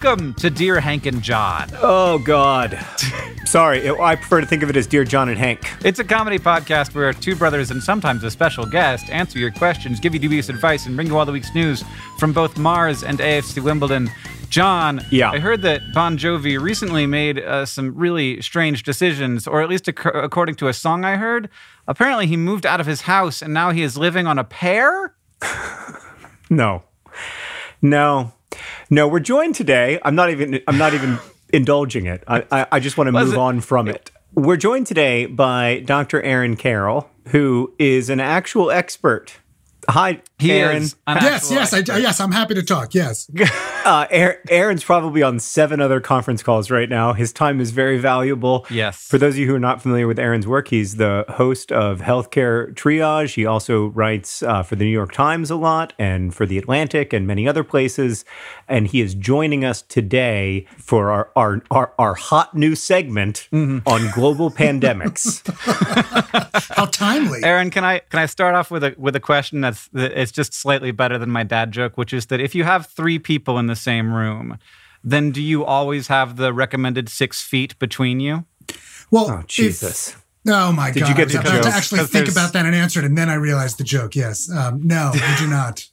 Welcome to Dear Hank and John. Oh, God. Sorry, I prefer to think of it as Dear John and Hank. It's a comedy podcast where two brothers and sometimes a special guest answer your questions, give you dubious advice, and bring you all the week's news from both Mars and AFC Wimbledon. John, yeah. I heard that Bon Jovi recently made some really strange decisions, or at least according to a song I heard. Apparently he moved out of his house and now he is living on a pear? No, we're joined today. I'm not even indulging it. I just want to move on from it. We're joined today by Dr. Aaron Carroll, who is an actual expert. Hi, Aaron. Yes, I'm happy to talk. Yes. Aaron's probably on 7 other conference calls right now. His time is very valuable. Yes. For those of you who are not familiar with Aaron's work, he's the host of Healthcare Triage. He also writes for the New York Times a lot and for The Atlantic and many other places. And he is joining us today for our hot new segment on global pandemics. How timely. Aaron, can I start off with a question it's just slightly better than my dad joke, which is that if you have 3 people in the same room, then do you always have the recommended 6 feet between you? Well, oh, Jesus. Oh, my God. Did you get the joke? I had to actually think about that and answer it, and then I realized the joke. Yes. No, we do not.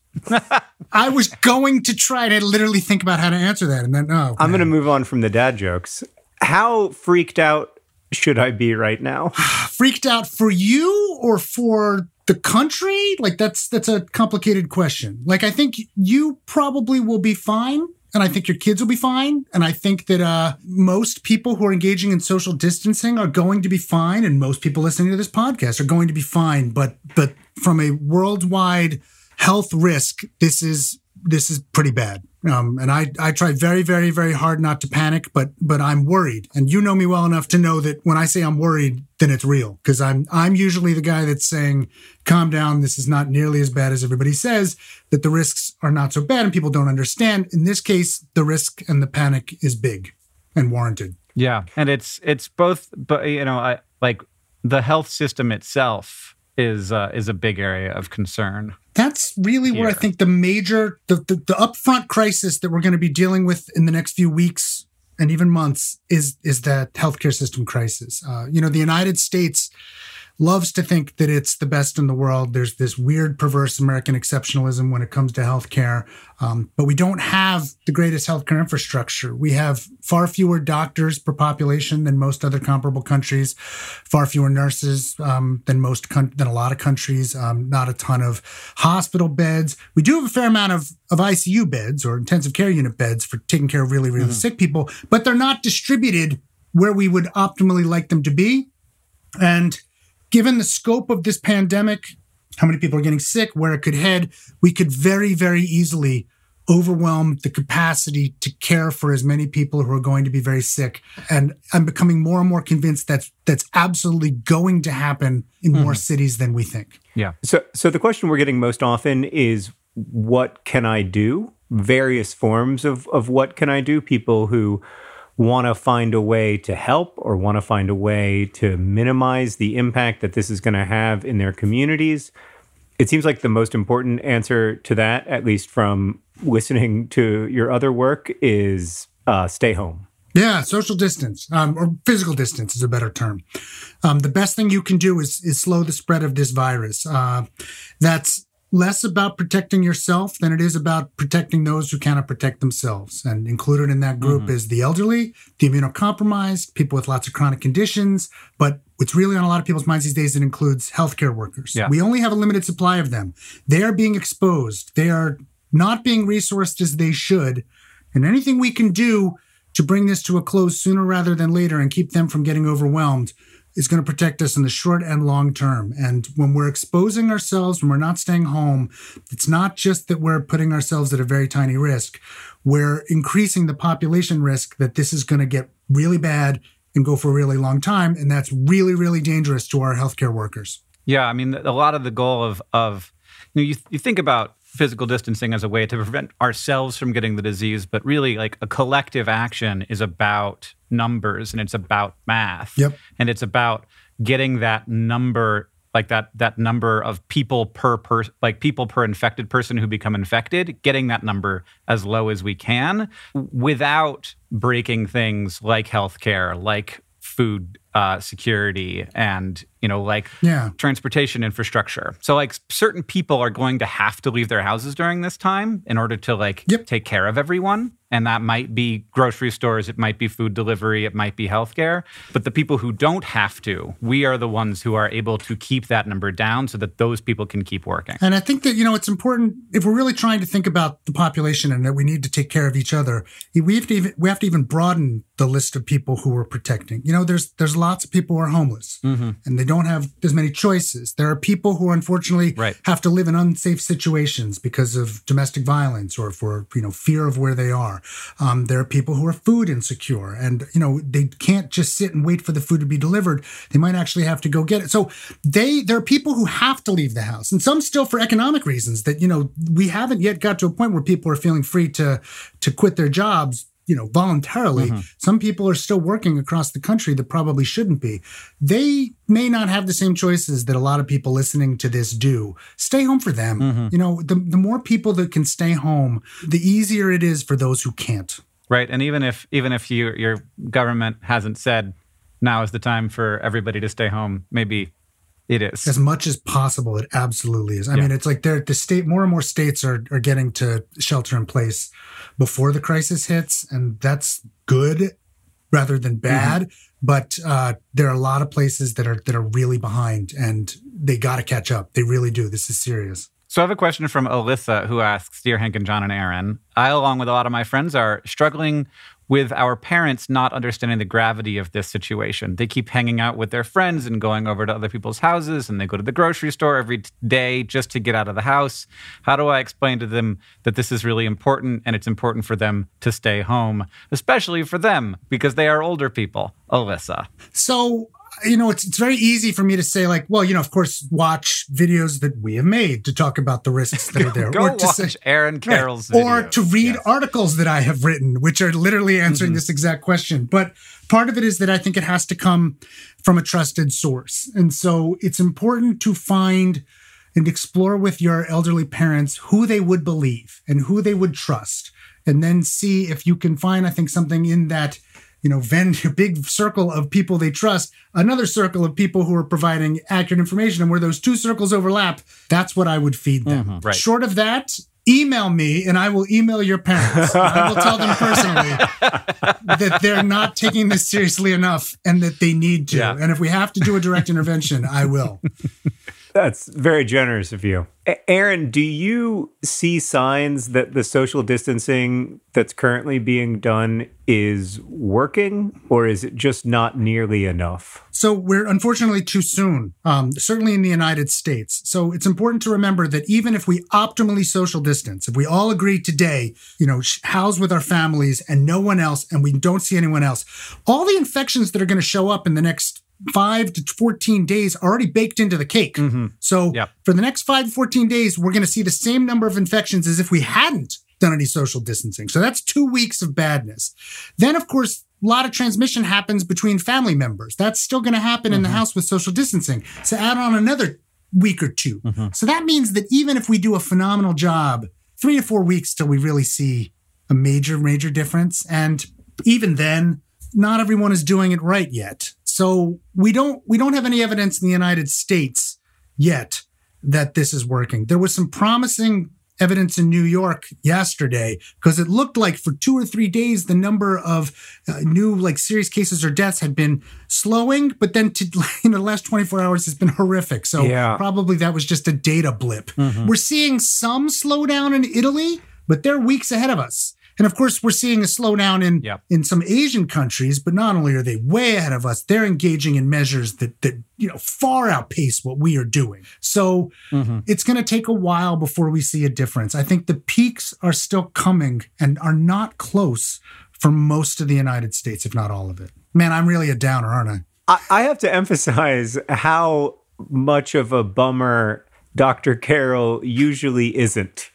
I was going to try to literally think about how to answer that, and then, I'm going to move on from the dad jokes. How freaked out should I be right now? Freaked out for you or for the country? Like, that's a complicated question. Like, I think you probably will be fine. And I think your kids will be fine. And I think that most people who are engaging in social distancing are going to be fine. And most people listening to this podcast are going to be fine. But from a worldwide health risk, this is pretty bad. And I try very, very, very hard not to panic, but I'm worried. And you know me well enough to know that when I say I'm worried, then it's real. Because I'm usually the guy that's saying, calm down, this is not nearly as bad as everybody says, that the risks are not so bad and people don't understand. In this case, the risk and the panic is big and warranted. Yeah. And it's both, but like the health system itself is a big area of concern. That's really where I think the major, the upfront crisis that we're going to be dealing with in the next few weeks and even months is that healthcare system crisis. The United States loves to think that it's the best in the world. There's this weird, perverse American exceptionalism when it comes to healthcare. But we don't have the greatest healthcare infrastructure. We have far fewer doctors per population than most other comparable countries, far fewer nurses than a lot of countries, not a ton of hospital beds. We do have a fair amount of ICU beds or intensive care unit beds for taking care of really, really sick people, but they're not distributed where we would optimally like them to be. And given the scope of this pandemic, how many people are getting sick, where it could head, we could very, very easily overwhelm the capacity to care for as many people who are going to be very sick. And I'm becoming more and more convinced that's absolutely going to happen in more cities than we think. Yeah. So the question we're getting most often is, what can I do? Various forms of what can I do? People who want to find a way to help or want to find a way to minimize the impact that this is going to have in their communities. It seems like the most important answer to that, at least from listening to your other work, is stay home. Yeah, social distance, or physical distance is a better term. The best thing you can do is slow the spread of this virus. That's less about protecting yourself than it is about protecting those who cannot protect themselves. And included in that group is the elderly, the immunocompromised, people with lots of chronic conditions. But what's really on a lot of people's minds these days, it includes healthcare workers. Yeah. We only have a limited supply of them. They are being exposed. They are not being resourced as they should. And anything we can do to bring this to a close sooner rather than later and keep them from getting overwhelmed is going to protect us in the short and long term. And when we're exposing ourselves, when we're not staying home, it's not just that we're putting ourselves at a very tiny risk. We're increasing the population risk that this is going to get really bad and go for a really long time. And that's really, really dangerous to our healthcare workers. Yeah, I mean, a lot of the goal of you think about physical distancing as a way to prevent ourselves from getting the disease, but really like a collective action is about numbers and it's about math. Yep. And it's about getting that number like that number of people per infected person who become infected, getting that number as low as we can without breaking things like healthcare, like food security, and transportation infrastructure. So like certain people are going to have to leave their houses during this time in order to take care of everyone. And that might be grocery stores, it might be food delivery, it might be healthcare. But the people who don't have to, we are the ones who are able to keep that number down so that those people can keep working. And I think that, it's important, if we're really trying to think about the population and that we need to take care of each other, we have to even broaden the list of people who we're protecting. There's lots of people who are homeless and they don't have as many choices. There are people who unfortunately have to live in unsafe situations because of domestic violence or for, fear of where they are. There are people who are food insecure and, they can't just sit and wait for the food to be delivered. They might actually have to go get it. So there are people who have to leave the house, and some still for economic reasons that, we haven't yet got to a point where people are feeling free to quit their jobs, voluntarily. Some people are still working across the country that probably shouldn't be. They may not have the same choices that a lot of people listening to this do. Stay home for them. The more people that can stay home, the easier it is for those who can't. Right. And even if your government hasn't said now is the time for everybody to stay home, maybe it is. As much as possible, it absolutely is. I mean, it's like more and more states are getting to shelter in place before the crisis hits, and that's good rather than bad. But there are a lot of places that are really behind, and they got to catch up. They really do. This is serious. So I have a question from Alyssa, who asks, Dear Hank and John and Aaron, I, along with a lot of my friends, are struggling with our parents not understanding the gravity of this situation. They keep hanging out with their friends and going over to other people's houses, and they go to the grocery store every day just to get out of the house. How do I explain to them that this is really important and it's important for them to stay home, especially for them because they are older people? Alyssa. So, it's very easy for me to say, of course, watch videos that we have made to talk about the risks that are there. Go watch Aaron Carroll's videos. Or to read articles that I have written, which are literally answering this exact question. But part of it is that I think it has to come from a trusted source. And so it's important to find and explore with your elderly parents who they would believe and who they would trust. And then see if you can find, I think, something in that a big circle of people they trust, another circle of people who are providing accurate information. And where those two circles overlap, that's what I would feed them. Right. Short of that, email me and I will email your parents. I will tell them personally that they're not taking this seriously enough and that they need to. Yeah. And if we have to do a direct intervention, I will. That's very generous of you. Aaron, do you see signs that the social distancing that's currently being done is working, or is it just not nearly enough? So we're unfortunately too soon, certainly in the United States. So it's important to remember that even if we optimally social distance, if we all agree today, house with our families and no one else, and we don't see anyone else, all the infections that are going to show up in the next 5 to 14 days are already baked into the cake. So for the next 5 to 14 days, we're going to see the same number of infections as if we hadn't done any social distancing. So that's 2 weeks of badness. Then, of course, a lot of transmission happens between family members. That's still going to happen in the house with social distancing. So add on another week or two. So that means that even if we do a phenomenal job, 3 to 4 weeks till we really see a major, major difference. And even then, not everyone is doing it right yet. So we don't have any evidence in the United States yet that this is working. There was some promising evidence in New York yesterday because it looked like for 2 or 3 days, the number of new serious cases or deaths had been slowing, but then the last 24 hours has been horrific. So probably that was just a data blip. We're seeing some slowdown in Italy, but they're weeks ahead of us. And of course, we're seeing a slowdown in some Asian countries, but not only are they way ahead of us, they're engaging in measures that far outpace what we are doing. So it's going to take a while before we see a difference. I think the peaks are still coming and are not close for most of the United States, if not all of it. Man, I'm really a downer, aren't I? I have to emphasize how much of a bummer Dr. Carroll usually isn't.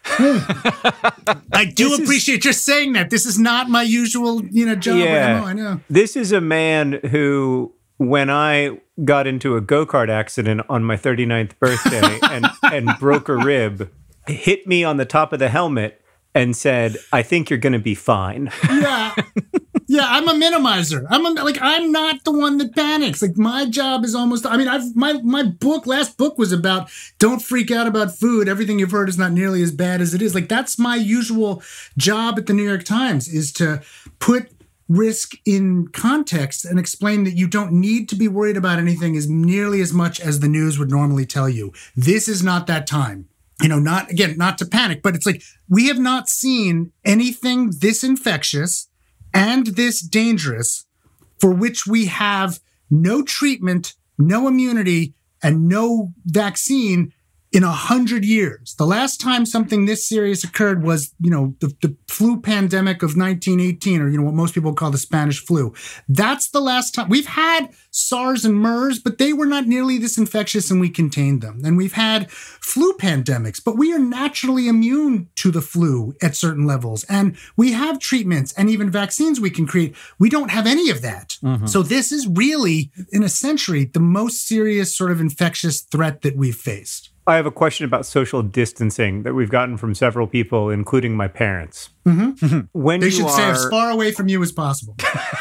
I do appreciate you saying that. This is not my usual, job. Yeah. I know. This is a man who when I got into a go-kart accident on my 39th birthday and broke a rib, hit me on the top of the helmet and said, "I think you're going to be fine." Yeah. Yeah, I'm a minimizer. I'm not the one that panics. Like, my job is almost, I mean, my last book was about don't freak out about food. Everything you've heard is not nearly as bad as it is. Like, that's my usual job at the New York Times, is to put risk in context and explain that you don't need to be worried about anything as nearly as much as the news would normally tell you. This is not that time. Not to panic, but it's like, we have not seen anything this infectious and this dangerous for which we have no treatment, no immunity, and no vaccine in 100 years. The last time something this serious occurred was, the flu pandemic of 1918, or, what most people call the Spanish flu. That's the last time. We've had SARS and MERS, but they were not nearly this infectious, and we contained them. And we've had flu pandemics, but we are naturally immune to the flu at certain levels. And we have treatments and even vaccines we can create. We don't have any of that. Mm-hmm. So this is really, in a century, the most serious sort of infectious threat that we've faced. I have a question about social distancing that we've gotten from several people, including my parents. Mm-hmm. When they should stay as far away from you as possible.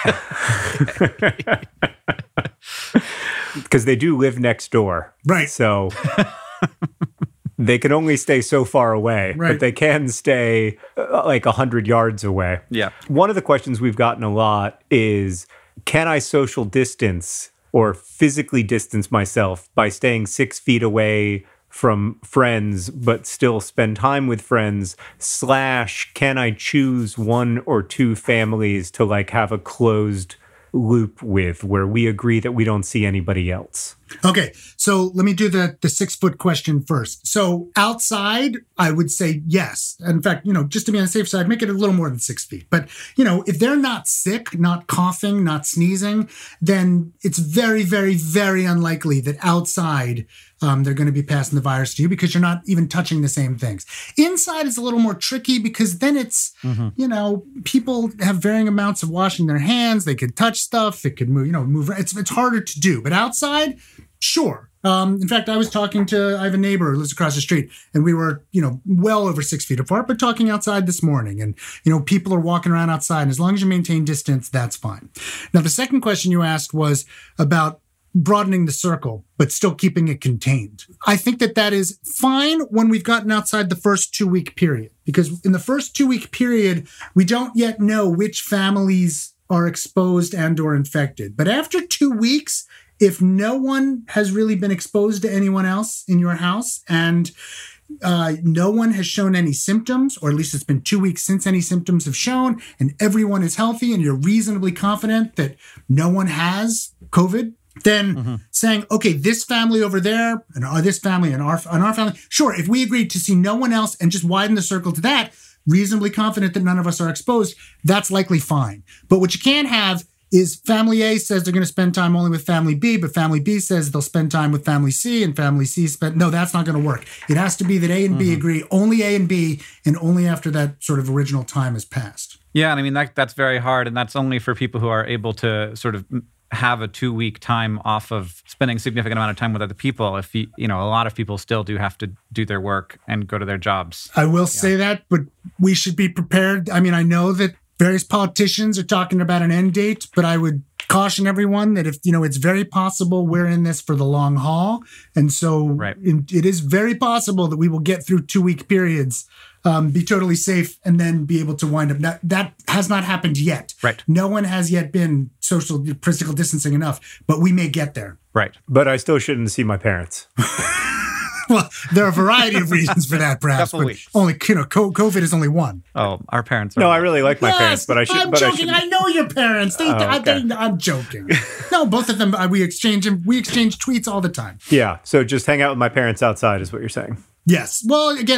Because they do live next door. Right. So they can only stay so far away, right, but they can stay like 100 yards away. Yeah. One of the questions we've gotten a lot is, can I social distance or physically distance myself by staying 6 feet away from friends, but still spend time with friends, / can I choose one or two families to have a closed loop with, where we agree that we don't see anybody else? Okay, so let me do the 6 foot question first. So outside, I would say yes. In fact, just to be on the safe side, make it a little more than 6 feet. But, if they're not sick, not coughing, not sneezing, then it's very, very, very unlikely that outside they're going to be passing the virus to you, because you're not even touching the same things. Inside is a little more tricky, because then it's, people have varying amounts of washing their hands. They could touch stuff. It could move. It's harder to do. But outside, sure. In fact, I have a neighbor who lives across the street, and we were, well over 6 feet apart, but talking outside this morning. And, people are walking around outside. And as long as you maintain distance, that's fine. Now, the second question you asked was about broadening the circle, but still keeping it contained. I think that is fine when we've gotten outside the first 2-week period, because in the first 2-week period, we don't yet know which families are exposed and or infected. But after 2 weeks, if no one has really been exposed to anyone else in your house, and no one has shown any symptoms, or at least it's been 2 weeks since any symptoms have shown, and everyone is healthy, and you're reasonably confident that no one has COVID, then saying, okay, this family over there, and this family and our family, sure, if we agreed to see no one else and just widen the circle to that, reasonably confident that none of us are exposed, that's likely fine. But what you can't have is family A says they're going to spend time only with family B, but family B says they'll spend time with family C, and family C no, that's not going to work. It has to be that A and B agree, only A and B, and only after that sort of original time has passed. Yeah, and I mean, that's very hard, and that's only for people who are able to sort of have a 2-week time off of spending a significant amount of time with other people. If a lot of people still do have to do their work and go to their jobs. I will say that, but we should be prepared. I mean, I know that various politicians are talking about an end date, but I would caution everyone that if, it's very possible we're in this for the long haul. And so it is very possible that we will get through 2-week periods, be totally safe, and then be able to wind up. That has not happened yet. Right. No one has yet been physical distancing enough, but we may get there. Right. But I still shouldn't see my parents. Well, there are a variety of reasons for that, perhaps. But only, COVID is only one. Oh, our parents are. No, I really like my parents, but I should. I'm joking. I know your parents. I'm joking. No, both of them. We exchange tweets all the time. Yeah. So just hang out with my parents outside is what you're saying. Yes. Well, again,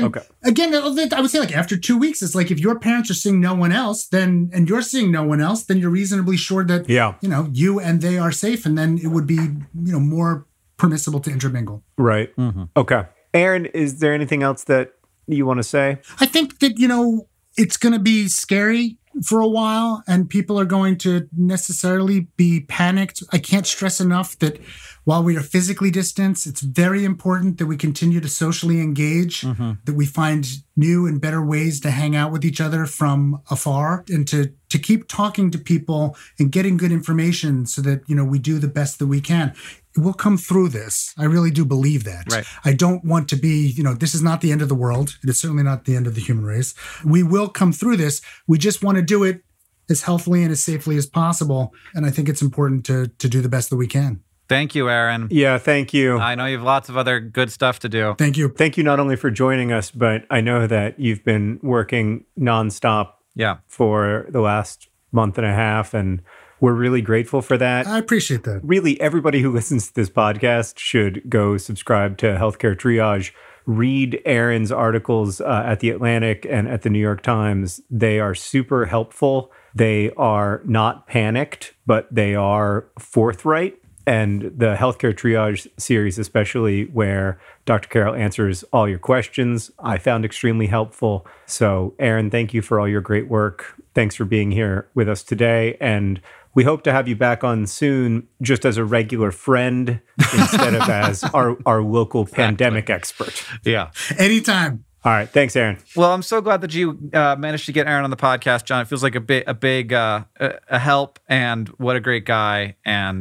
I would say after 2 weeks, it's like if your parents are seeing no one else, and you're seeing no one else, then you're reasonably sure that you and they are safe, and then it would be more permissible to intermingle. Right. Mm-hmm. Okay. Aaron, is there anything else that you want to say? I think that, it's going to be scary for a while, and people are going to necessarily be panicked. I can't stress enough that while we are physically distanced, it's very important that we continue to socially engage, that we find new and better ways to hang out with each other from afar, and to keep talking to people and getting good information so that, we do the best that we can. We'll come through this. I really do believe that. Right. I don't want to be, this is not the end of the world. It is certainly not the end of the human race. We will come through this. We just want to do it as healthily and as safely as possible. And I think it's important to do the best that we can. Thank you, Aaron. Yeah, thank you. I know you have lots of other good stuff to do. Thank you. Thank you not only for joining us, but I know that you've been working nonstop for the last month and a half, and we're really grateful for that. I appreciate that. Really, everybody who listens to this podcast should go subscribe to Healthcare Triage. Read Aaron's articles at The Atlantic and at the New York Times. They are super helpful. They are not panicked, but they are forthright. And the Healthcare Triage series, especially, where Dr. Carroll answers all your questions, I found extremely helpful. So, Aaron, thank you for all your great work. Thanks for being here with us today. And we hope to have you back on soon, just as a regular friend instead of as our local pandemic expert. Yeah. Anytime. All right. Thanks, Aaron. Well, I'm so glad that you managed to get Aaron on the podcast, John. It feels like a big help, and what a great guy.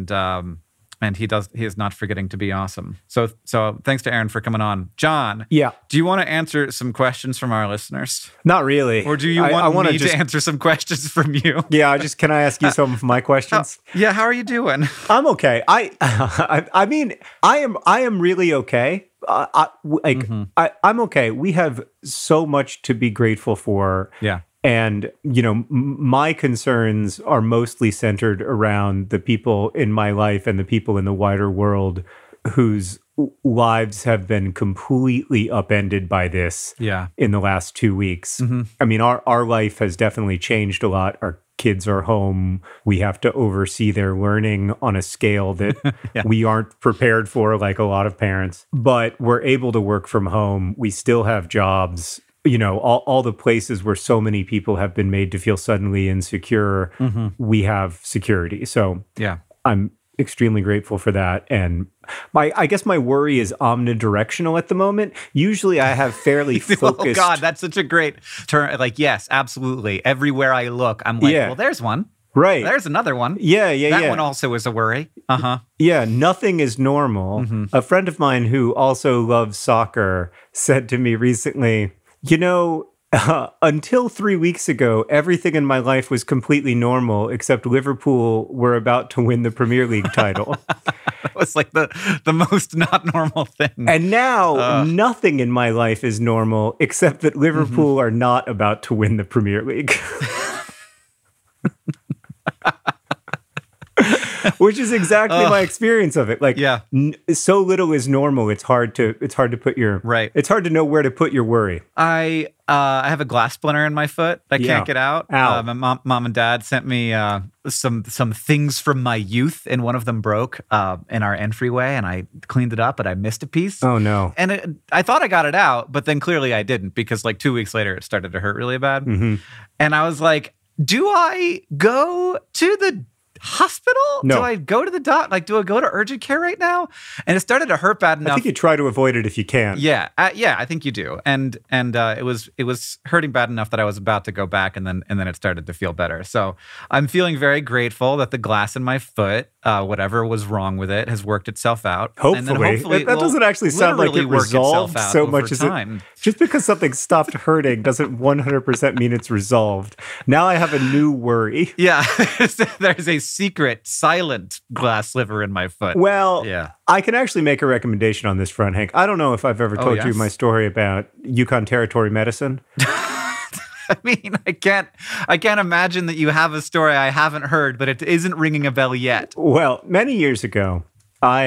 And he is not forgetting to be awesome. So thanks to Aaron for coming on. John, yeah. Do you want to answer some questions from our listeners? Not really. Or do you want me to answer some questions from you? Yeah, can I ask you some of my questions? How are you doing? I'm okay. I mean, I am really okay. I'm okay. We have so much to be grateful for. Yeah. And, my concerns are mostly centered around the people in my life and the people in the wider world whose lives have been completely upended by this in the last 2 weeks. Mm-hmm. I mean, our life has definitely changed a lot. Our kids are home. We have to oversee their learning on a scale that we aren't prepared for, like a lot of parents. But we're able to work from home. We still have jobs. All the places where so many people have been made to feel suddenly insecure, we have security. So I'm extremely grateful for that. And I guess my worry is omnidirectional at the moment. Usually I have fairly focused. Oh God, that's such a great term. Like, yes, absolutely. Everywhere I look, I'm like, well, there's one. Right. There's another one. That one also is a worry. Yeah, nothing is normal. Mm-hmm. A friend of mine who also loves soccer said to me recently, until 3 weeks ago, everything in my life was completely normal, except Liverpool were about to win the Premier League title. That was like the most not normal thing. And now nothing in my life is normal, except that Liverpool are not about to win the Premier League. Which is exactly my experience of it. Like, so little is normal. It's hard to put your It's hard to know where to put your worry. I have a glass splinter in my foot. I can't get out. My mom and dad sent me some things from my youth, and one of them broke in our entryway, and I cleaned it up, but I missed a piece. Oh no! And I thought I got it out, but then clearly I didn't, because like 2 weeks later it started to hurt really bad. Mm-hmm. And I was like, do I go to the hospital? No. Do I go to the doc? Like, do I go to urgent care right now? And it started to hurt bad enough. I think you try to avoid it if you can. Yeah, I think you do. And it was hurting bad enough that I was about to go back, and then it started to feel better. So I'm feeling very grateful that the glass in my foot, whatever was wrong with it, has worked itself out. Hopefully, and then hopefully that doesn't actually sound like it resolved so much as time. Just because something stopped hurting doesn't 100% mean it's resolved. Now I have a new worry. Yeah, there's a secret, silent glass sliver in my foot. Well, I can actually make a recommendation on this front, Hank. I don't know if I've ever told you my story about Yukon Territory Medicine. I mean, I can't imagine that you have a story I haven't heard, but it isn't ringing a bell yet. Well, many years ago, I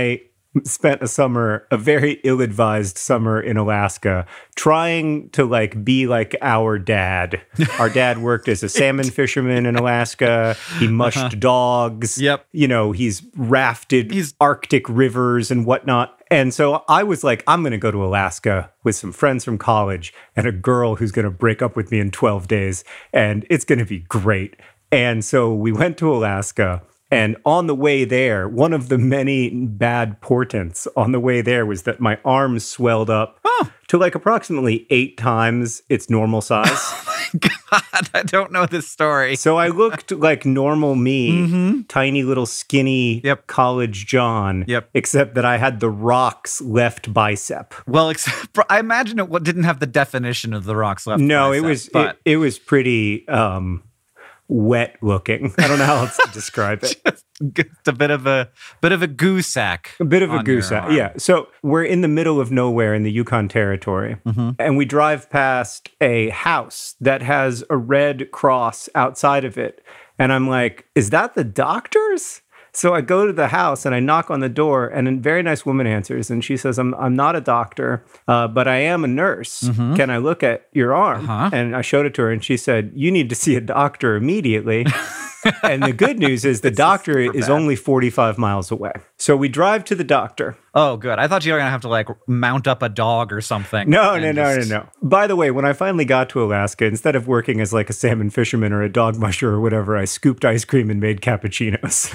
spent a very ill-advised summer in Alaska, trying to like be like our dad. Our dad worked as a salmon fisherman in Alaska. He mushed dogs. Yep. He's rafted Arctic rivers and whatnot. And so I was like, I'm going to go to Alaska with some friends from college and a girl who's going to break up with me in 12 days. And it's going to be great. And so we went to Alaska. And on the way there, one of the many bad portents on the way there was that my arms swelled up to like approximately 8 times its normal size. Oh my God, I don't know this story. So I looked like normal me, tiny little skinny college John, except that I had the Rock's left bicep. Well, I imagine it didn't have the definition of the Rock's left bicep. It was pretty... wet looking. I don't know how else to describe it. Just a bit of a goo sack. A bit of a goo sack, yeah. So we're in the middle of nowhere in the Yukon Territory, and we drive past a house that has a red cross outside of it. And I'm like, is that the doctor's? So I go to the house and I knock on the door, and a very nice woman answers, and she says, I'm not a doctor, but I am a nurse. Can I look at your arm? And I showed it to her, and she said, you need to see a doctor immediately. And the good news is the doctor is only 45 miles away. So we drive to the doctor. Oh, good. I thought you were going to have to like mount up a dog or something. No. By the way, when I finally got to Alaska, instead of working as like a salmon fisherman or a dog musher or whatever, I scooped ice cream and made cappuccinos.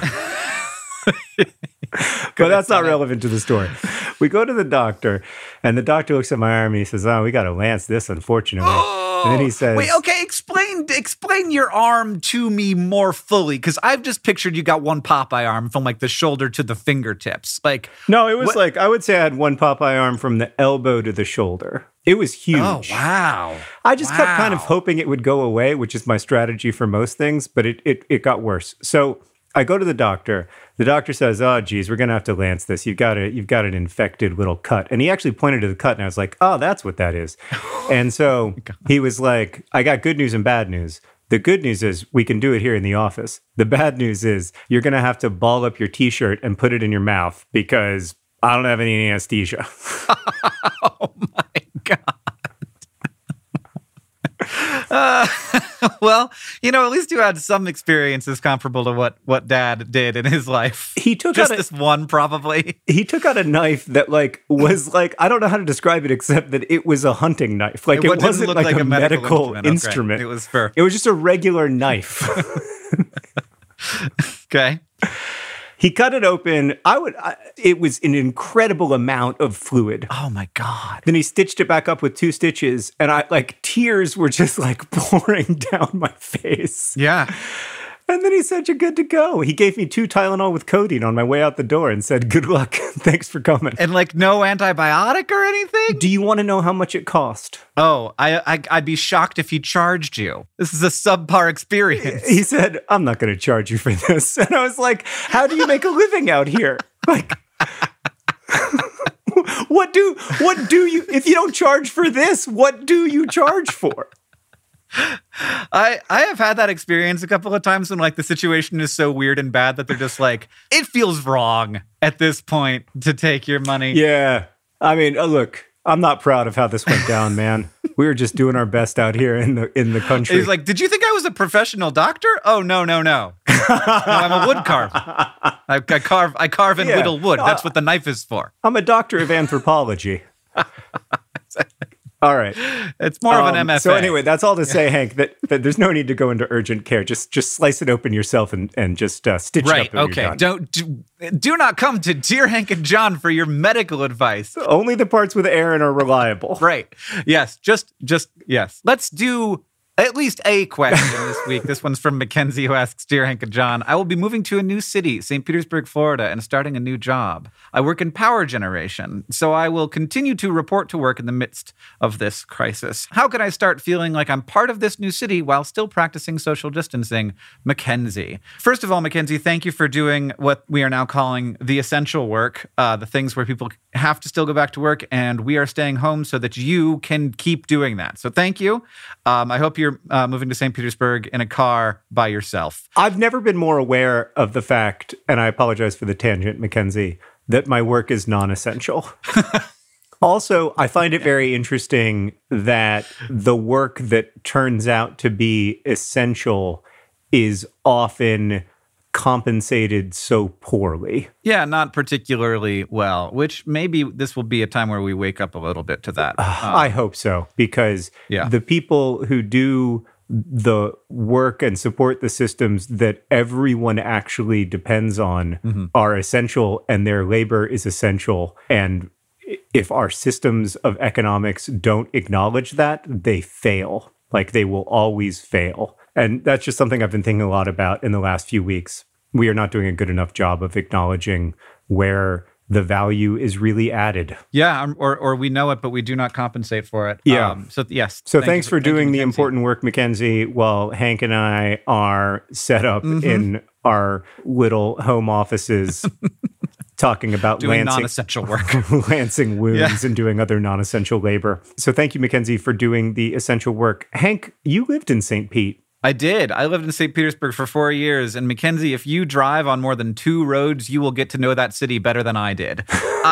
But that's not relevant to the story. We go to the doctor, and the doctor looks at my arm and he says, we got to lance this, unfortunately. And then he says... Wait, okay, explain your arm to me more fully, because I've just pictured you got one Popeye arm from like the shoulder to the fingertips. Like, no, it was like, I would say I had one Popeye arm from the elbow to the shoulder. It was huge. Oh, wow. I just kept kind of hoping it would go away, which is my strategy for most things, but it got worse. So I go to the doctor. The doctor says, oh, geez, we're going to have to lance this. You've got an infected little cut. And he actually pointed to the cut, and I was like, oh, that's what that is. And so he was like, I got good news and bad news. The good news is we can do it here in the office. The bad news is you're going to have to ball up your T-shirt and put it in your mouth because I don't have any anesthesia. Oh, my God. Well, at least you had some experiences comparable to what Dad did in his life. He took just this one, probably. He took out a knife that was like, I don't know how to describe it except that it was a hunting knife. Like it wasn't like a medical instrument. Okay. It was fair. It was just a regular knife. Okay. He cut it open. It was an incredible amount of fluid. Oh my God. Then he stitched it back up with 2 stitches, and tears were just like pouring down my face. Yeah. And then he said, you're good to go. He gave me 2 Tylenol with codeine on my way out the door and said, good luck. Thanks for coming. And no antibiotic or anything? Do you want to know how much it cost? Oh, I'd be shocked if he charged you. This is a subpar experience. He said, I'm not going to charge you for this. And I was like, how do you make a living out here? Like, what do you, if you don't charge for this, what do you charge for? I have had that experience a couple of times when the situation is so weird and bad that they're just like, it feels wrong at this point to take your money. Yeah. I mean, look, I'm not proud of how this went down, man. We were just doing our best out here in the country. He's like, did you think I was a professional doctor? Oh, no. No, I'm a wood carver. I carve and whittle wood. That's what the knife is for. I'm a doctor of anthropology. All right. It's more of an MFA. So anyway, that's all to say, Hank, that there's no need to go into urgent care. Just slice it open yourself and just stitch it up. Okay. Do not come to Dear Hank and John for your medical advice. Only the parts with Aaron are reliable. Right. Yes. Just yes. Let's do at least a question this week. This one's from Mackenzie, who asks, Dear Hank and John, I will be moving to a new city, St. Petersburg, Florida, and starting a new job. I work in power generation, so I will continue to report to work in the midst of this crisis. How can I start feeling like I'm part of this new city while still practicing social distancing? Mackenzie. First of all, Mackenzie, thank you for doing what we are now calling the essential work, the things where people have to still go back to work, and we are staying home so that you can keep doing that. So thank you. I hope you're moving to St. Petersburg in a car by yourself. I've never been more aware of the fact, and I apologize for the tangent, Mackenzie, that my work is non-essential. Also, I find it very interesting that the work that turns out to be essential is often compensated so poorly. Yeah, not particularly well, which maybe this will be a time where we wake up a little bit to that. I hope so, because the people who do the work and support the systems that everyone actually depends on are essential, and their labor is essential. And if our systems of economics don't acknowledge that, they fail. Like, they will always fail. And that's just something I've been thinking a lot about in the last few weeks. We are not doing a good enough job of acknowledging where the value is really added. Yeah, or we know it, but we do not compensate for it. Yeah. So thanks for doing the important work, Mackenzie, while Hank and I are set up in our little home offices talking about doing non-essential work. lancing wounds and doing other non-essential labor. So thank you, Mackenzie, for doing the essential work. Hank, you lived in St. Pete. I did. I lived in St. Petersburg for 4 years. And Mackenzie, if you drive on more than 2 roads, you will get to know that city better than I did.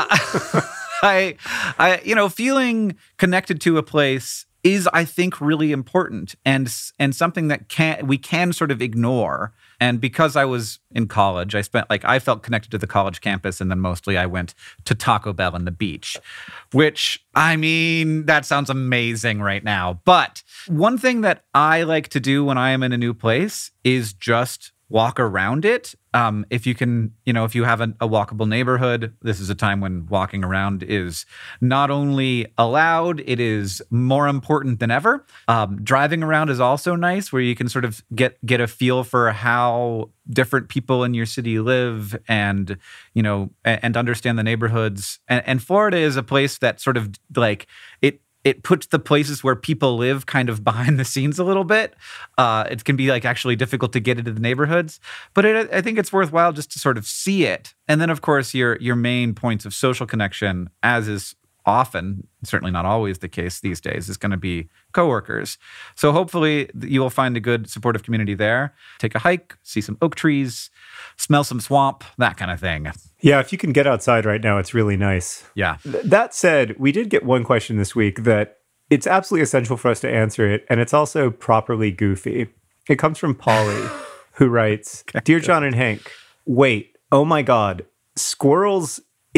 Feeling connected to a place is, I think, really important and something that we can sort of ignore. And because I was in college, I felt connected to the college campus, and then mostly I went to Taco Bell and the beach, which, I mean, that sounds amazing right now. But one thing that I like to do when I am in a new place is just walk around it. If you can, if you have a walkable neighborhood, this is a time when walking around is not only allowed, it is more important than ever. Driving around is also nice, where you can sort of get a feel for how different people in your city live, and and understand the neighborhoods. And Florida is a place that sort of like it puts the places where people live kind of behind the scenes a little bit. It can be like actually difficult to get into the neighborhoods, but I think it's worthwhile just to sort of see it. And then, of course, your main points of social connection, as is often, certainly not always the case these days, is going to be coworkers. So hopefully you will find a good supportive community there. Take a hike, see some oak trees, smell some swamp, that kind of thing. Yeah, if you can get outside right now, it's really nice. Yeah. That said, we did get one question this week that it's absolutely essential for us to answer it, and it's also properly goofy. It comes from Polly, who writes, Dear John and Hank, wait, oh my God, squirrels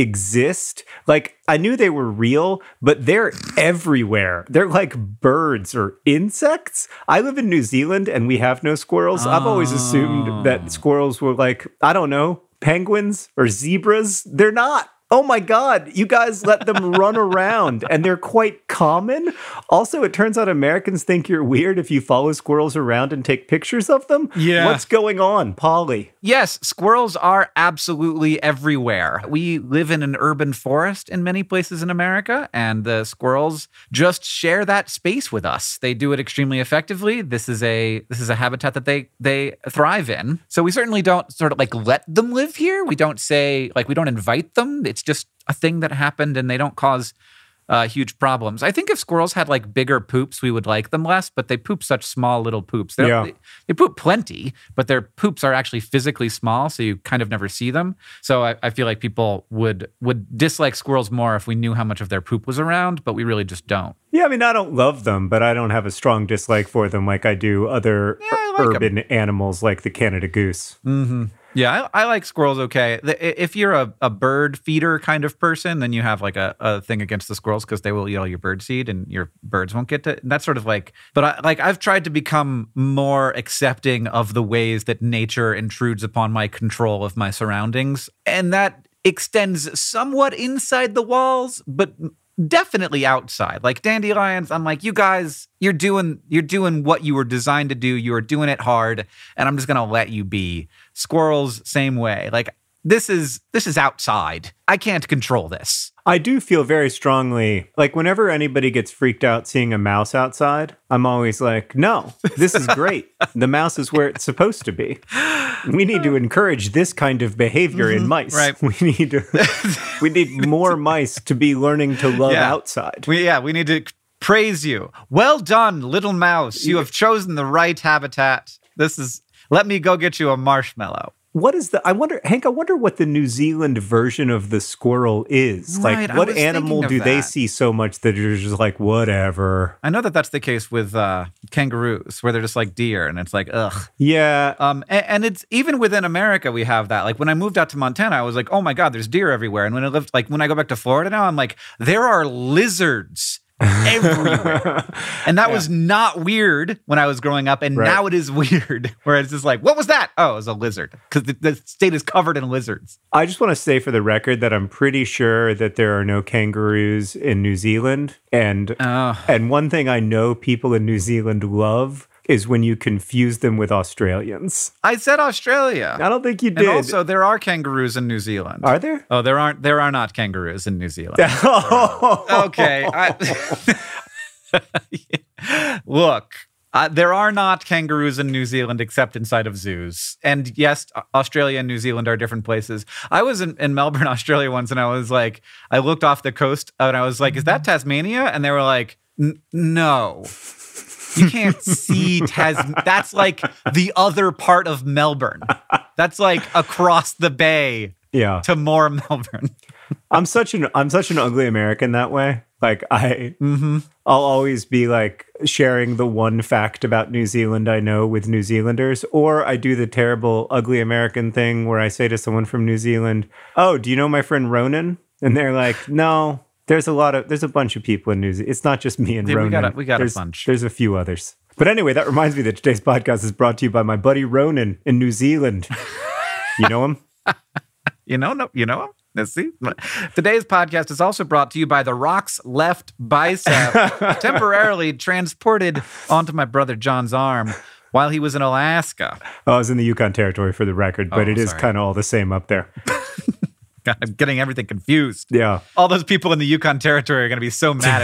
exist? Like, I knew they were real, but they're everywhere. They're like birds or insects. I live in New Zealand and we have no squirrels. I've always assumed that squirrels were like, I don't know, penguins or zebras. They're not. Oh my God, you guys let them run around, and they're quite common. Also, it turns out Americans think you're weird if you follow squirrels around and take pictures of them. Yeah. What's going on, Polly? Yes, squirrels are absolutely everywhere. We live in an urban forest in many places in America, and the squirrels just share that space with us. They do it extremely effectively. This is a habitat that they thrive in. So we certainly don't sort of like let them live here. We don't say, like, we don't invite them. It's just a thing that happened, and they don't cause huge problems. I think if squirrels had like bigger poops, we would like them less, but they poop such small little poops. They poop plenty, but their poops are actually physically small, so you kind of never see them. So I feel like people would dislike squirrels more if we knew how much of their poop was around, but we really just don't. Yeah, I mean, I don't love them, but I don't have a strong dislike for them like I do other urban animals like the Canada goose. Mm-hmm. Yeah, I like squirrels okay. If you're a bird feeder kind of person, then you have like a thing against the squirrels because they will eat all your bird seed and your birds won't get to. That's sort of like, but I've tried to become more accepting of the ways that nature intrudes upon my control of my surroundings. And that extends somewhat inside the walls, but definitely outside. Like dandelions, I'm like, you guys, you're doing what you were designed to do. You are doing it hard, and I'm just gonna let you be. Squirrels, same way. Like this is outside. I can't control this. I do feel very strongly, like whenever anybody gets freaked out seeing a mouse outside, I'm always like, no, this is great. The mouse is where it's supposed to be. We need to encourage this kind of behavior in mice. Right. We need more mice to be learning to love outside. We need to praise you. Well done, little mouse. You have chosen the right habitat. Let me go get you a marshmallow. what is I wonder what the New Zealand version of the squirrel is. Right, like, what animal do they see so much that you're just like, whatever? I know that that's the case with kangaroos, where they're just like deer, and it's like, ugh. Yeah. And it's even within America, we have that. Like when I moved out to Montana, I was like, oh my God, there's deer everywhere. And when I go back to Florida now, I'm like, there are lizards everywhere. And that was not weird when I was growing up, and now it is weird, where it's just like, what was that? Oh, it was a lizard, because the state is covered in lizards. I just want to say for the record that I'm pretty sure that there are no kangaroos in New Zealand, and one thing I know people in New Zealand love is when you confuse them with Australians. I said Australia. I don't think you did. And also, there are kangaroos in New Zealand. Are there? Oh, there are not kangaroos in New Zealand. Okay. Look, there are not kangaroos in New Zealand except inside of zoos. And yes, Australia and New Zealand are different places. I was in Melbourne, Australia once, and I looked off the coast and I was like, is that Tasmania? And they were like, no. You can't see that's like the other part of Melbourne. That's like across the bay to more Melbourne. I'm such an ugly American that way. Like I'll always be like sharing the one fact about New Zealand I know with New Zealanders, or I do the terrible ugly American thing where I say to someone from New Zealand, "Oh, do you know my friend Ronan?" And they're like, "No." There's a bunch of people in New Zealand. It's not just me and Ronan. We got a bunch. There's a few others. But anyway, that reminds me that today's podcast is brought to you by my buddy Ronan in New Zealand. You know him? You know him? Let's see. Today's podcast is also brought to you by The Rock's left bicep, temporarily transported onto my brother John's arm while he was in Alaska. Oh, I was in the Yukon Territory for the record, but it is kind of all the same up there. God, I'm getting everything confused. Yeah. All those people in the Yukon Territory are going to be so mad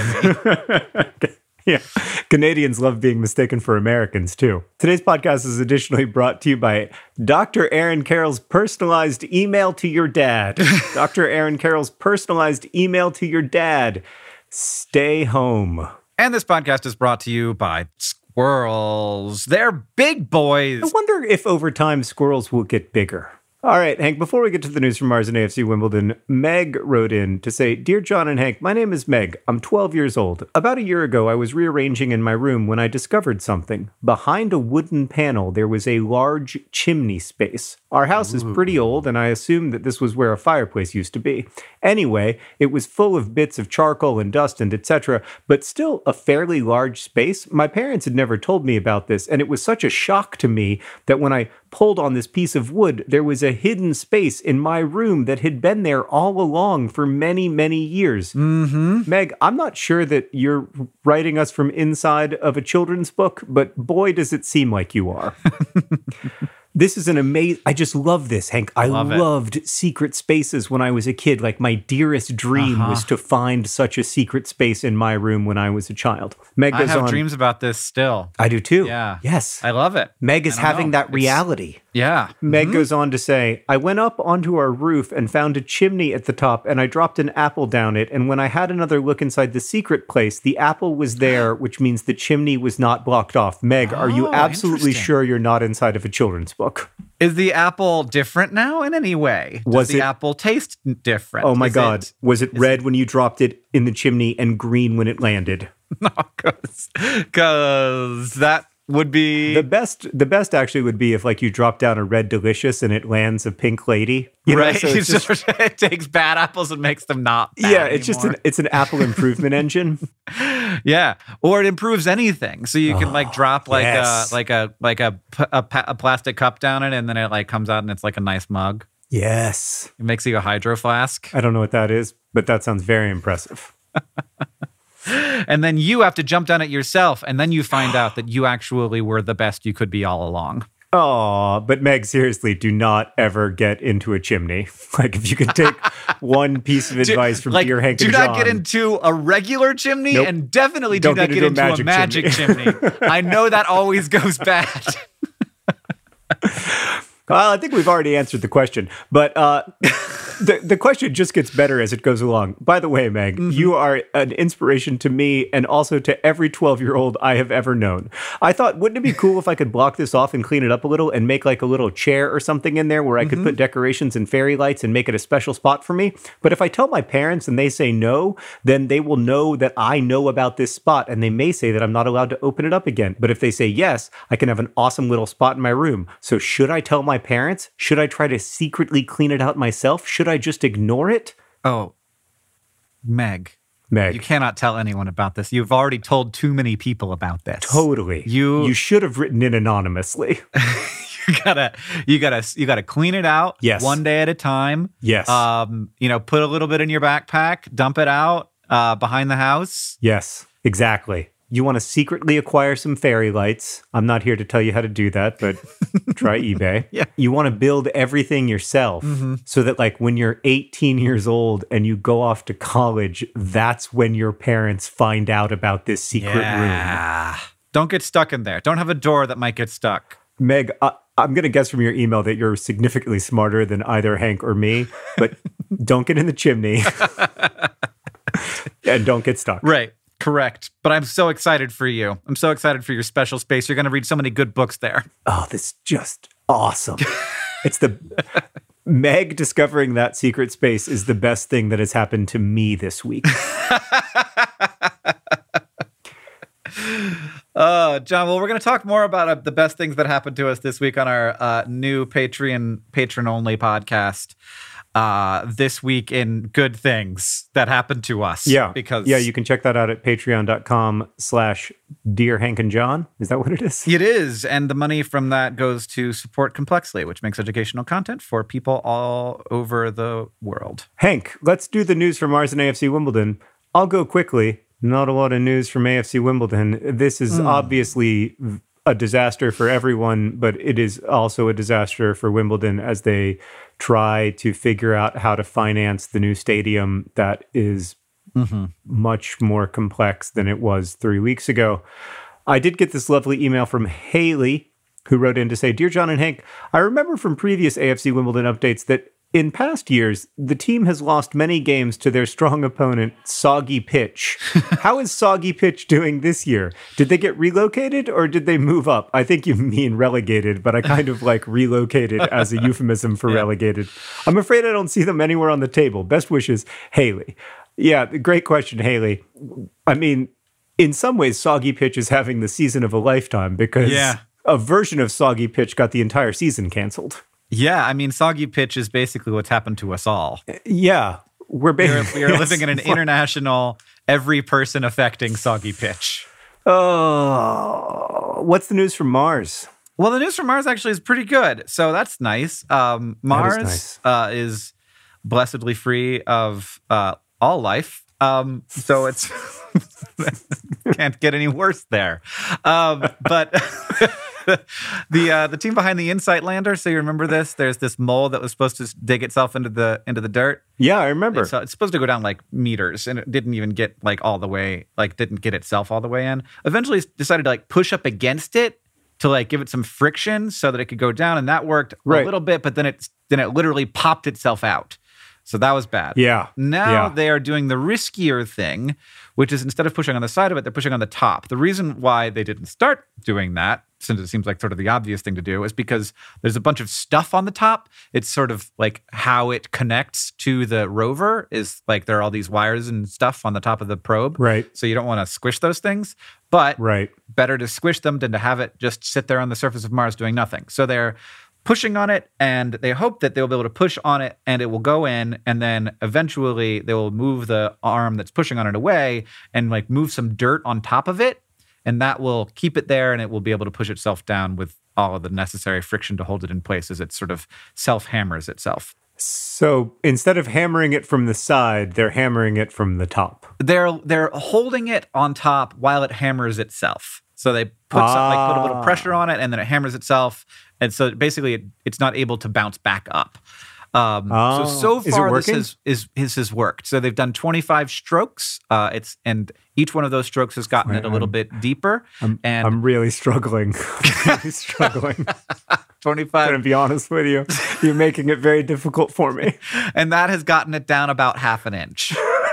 at me. Yeah. Canadians love being mistaken for Americans, too. Today's podcast is additionally brought to you by Dr. Aaron Carroll's personalized email to your dad. Dr. Aaron Carroll's personalized email to your dad. Stay home. And this podcast is brought to you by squirrels. They're big boys. I wonder if over time squirrels will get bigger. All right, Hank, before we get to the news from Mars and AFC Wimbledon, Meg wrote in to say, Dear John and Hank, my name is Meg. I'm 12 years old. About a year ago, I was rearranging in my room when I discovered something. Behind a wooden panel, there was a large chimney space. Our house is pretty old, and I assumed that this was where a fireplace used to be. Anyway, it was full of bits of charcoal and dust and etc., but still a fairly large space. My parents had never told me about this, and it was such a shock to me that when I pulled on this piece of wood, there was a hidden space in my room that had been there all along for many, many years. Mm-hmm. Meg, I'm not sure that you're writing us from inside of a children's book, but boy, does it seem like you are. This is an amazing... I just love this, Hank. I loved secret spaces when I was a kid. Like, my dearest dream was to find such a secret space in my room when I was a child. Meg goes I have dreams about this still. I do too. Yeah. Yes. I love it. Meg is having that reality. Yeah. Meg goes on to say, I went up onto our roof and found a chimney at the top, and I dropped an apple down it. And when I had another look inside the secret place, the apple was there, which means the chimney was not blocked off. Meg, are you absolutely sure you're not inside of a children's book? Is the apple different now in any way? Does the apple taste different? Oh my God. Was it red when you dropped it in the chimney and green when it landed? No, because that would be... The best actually would be if like you drop down a Red Delicious and it lands a pink lady. Right. So it's just, it takes bad apples and makes them not bad Yeah, it's anymore. It's an apple improvement engine. Yeah. Or it improves anything. So you can like drop like a plastic cup down it, and then it like comes out and it's like a nice mug. Yes. It makes you a hydro flask. I don't know what that is, but that sounds very impressive. And then you have to jump down it yourself, and then you find out that you actually were the best you could be all along. Oh, but Meg, seriously, do not ever get into a chimney. Like, if you can take one piece of advice from dear Hank and John. Do not get into a regular chimney, and definitely do not get into a magic chimney. I know that always goes bad. Well, I think we've already answered the question, but the question just gets better as it goes along. By the way, Meg, you are an inspiration to me and also to every 12-year-old I have ever known. I thought, wouldn't it be cool if I could block this off and clean it up a little and make like a little chair or something in there where I could put decorations and fairy lights and make it a special spot for me? But if I tell my parents and they say no, then they will know that I know about this spot and they may say that I'm not allowed to open it up again. But if they say yes, I can have an awesome little spot in my room. So should I tell my parents? Should I try to secretly clean it out myself? Should I just ignore it? Oh, Meg, you cannot tell anyone about this. You've already told too many people about this. Totally. You should have written it anonymously. you gotta clean it out. Yes. One day at a time. Yes. Put a little bit in your backpack, dump it out behind the house. Yes, exactly. You want to secretly acquire some fairy lights. I'm not here to tell you how to do that, but try eBay. Yeah. You want to build everything yourself so that like when you're 18 years old and you go off to college, that's when your parents find out about this secret room. Don't get stuck in there. Don't have a door that might get stuck. Meg, I'm going to guess from your email that you're significantly smarter than either Hank or me, but don't get in the chimney and don't get stuck. Right. Correct. But I'm so excited for you. I'm so excited for your special space. You're going to read so many good books there. Oh, this is just awesome. It's Meg discovering that secret space is the best thing that has happened to me this week. John, well, we're going to talk more about the best things that happened to us this week on our new patron-only podcast. This week in good things that happened to us. Yeah. You can check that out at patreon.com/Dear Hank and John. Is that what it is? It is. And the money from that goes to support Complexly, which makes educational content for people all over the world. Hank, let's do the news from Mars and AFC Wimbledon. I'll go quickly. Not a lot of news from AFC Wimbledon. This is obviously a disaster for everyone, but it is also a disaster for Wimbledon as they try to figure out how to finance the new stadium that is much more complex than it was 3 weeks ago. I did get this lovely email from Haley, who wrote in to say, Dear John and Hank, I remember from previous AFC Wimbledon updates that in past years, the team has lost many games to their strong opponent, Soggy Pitch. How is Soggy Pitch doing this year? Did they get relocated or did they move up? I think you mean relegated, but I kind of like relocated as a euphemism for relegated. I'm afraid I don't see them anywhere on the table. Best wishes, Haley. Yeah, great question, Haley. I mean, in some ways, Soggy Pitch is having the season of a lifetime because a version of Soggy Pitch got the entire season canceled. Yeah, I mean, Soggy Pitch is basically what's happened to us all. Yeah, we are living in an international, every person affecting Soggy Pitch. Oh, what's the news from Mars? Well, the news from Mars actually is pretty good, so that's nice. Mars is blessedly free of all life, so it's can't get any worse there. But the team behind the InSight lander. So you remember this? There's this mole that was supposed to dig itself into the dirt. Yeah, I remember. So it's supposed to go down like meters, and it didn't even get like all the way. Like didn't get itself all the way in. Eventually, it decided to like push up against it to like give it some friction so that it could go down, and that worked a little bit. But then it literally popped itself out. So that was bad. Yeah. Now they are doing the riskier thing, which is instead of pushing on the side of it, they're pushing on the top. The reason why they didn't start doing that, since it seems like sort of the obvious thing to do, is because there's a bunch of stuff on the top. It's sort of like how it connects to the rover is like there are all these wires and stuff on the top of the probe. Right. So you don't want to squish those things. But better to squish them than to have it just sit there on the surface of Mars doing nothing. So they're pushing on it, and they hope that they'll be able to push on it and it will go in, and then eventually they will move the arm that's pushing on it away and like move some dirt on top of it, and that will keep it there, and it will be able to push itself down with all of the necessary friction to hold it in place as it sort of self-hammers itself. So instead of hammering it from the side, they're hammering it from the top. They're holding it on top while it hammers itself. So they put a little pressure on it, and then it hammers itself. And so basically, it's not able to bounce back up. So far, this has worked. So they've done 25 strokes. And each one of those strokes has gotten it a little bit deeper. I'm really struggling. 25. I'm going to be honest with you. You're making it very difficult for me. And that has gotten it down about half an inch.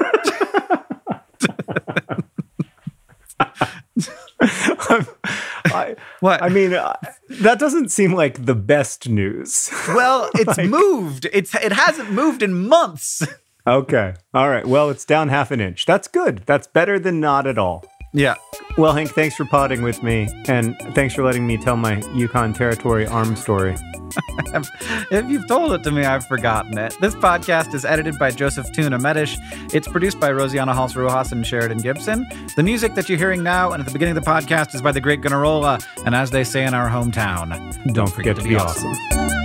What? I mean, that doesn't seem like the best news. Well, it's moved. It hasn't moved in months. Okay. All right. Well, it's down half an inch. That's good. That's better than not at all. Yeah. Well, Hank, thanks for podding with me. And thanks for letting me tell my Yukon Territory arm story. If you've told it to me, I've forgotten it. This podcast is edited by Joseph Tuna Medish. It's produced by Rosianna Halse-Rojas and Sheridan Gibson. The music that you're hearing now and at the beginning of the podcast is by The Great Gunnarolla. And as they say in our hometown, don't forget to be awesome.